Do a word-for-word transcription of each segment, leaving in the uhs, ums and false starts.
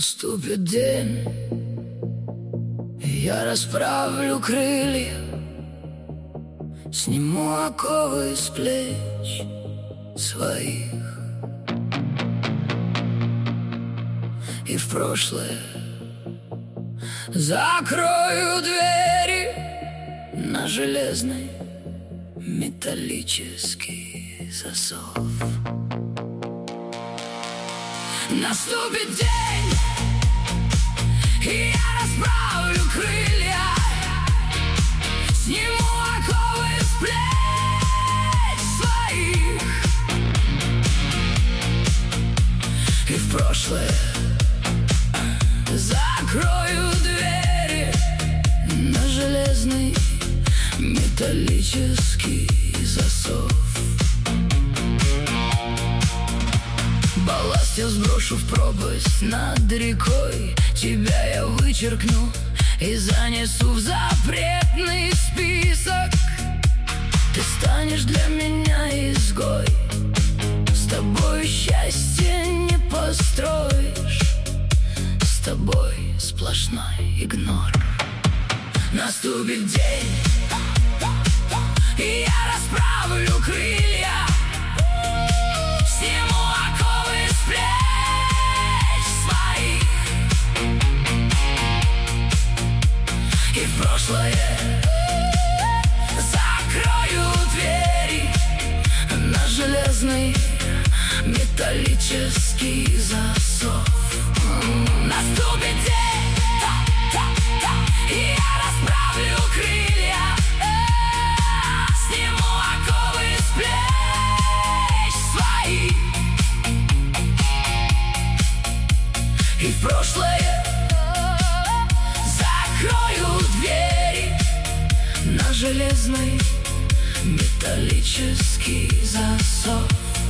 Наступит день, и я расправлю крылья, сниму оковы с плеч своих, и в прошлое закрою двери на железный металлический засов. Наступит день, и я расправлю крылья, сниму оковы с плеч своих, и в прошлое закрою двери на железный металлический засов. Балласт я сброшу в пропасть над рекой, тебя я вычеркну и занесу в запретный список. Ты станешь для меня изгой, с тобой счастье не построишь, с тобой сплошной игнор. Наступит день, и я расправлю крылья, сниму оковы с плеч своих, и в прошлое закрою двери на железный металлический засов. Наступит день, и я расправлю крылья, сниму оковы с плеч своих, и в прошлое закрою двери на железный металлический засов.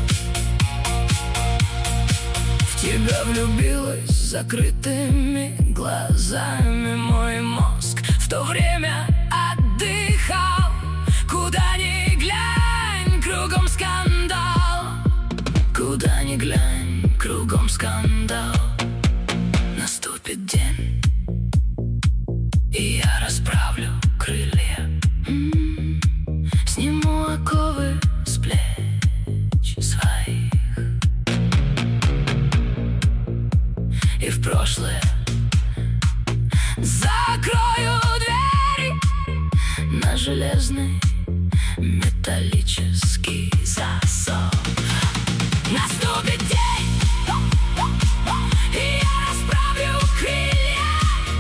В тебя влюбилась с закрытыми глазами мой мозг, в то время отдыхал. Куда ни глянь, кругом скандал, куда ни глянь, кругом скандал. Наступит день, и я расправлю крылья, м-м, сниму оковы с плеч своих, и в прошлое закрою двери на железный металлический засов. Наступит день, и я расправлю крылья,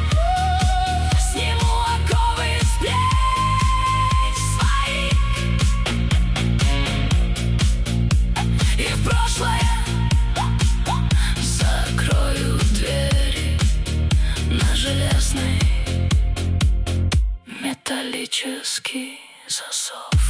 сниму оковы с плеч своих, и в прошлое закрою двери на железный металлический засов.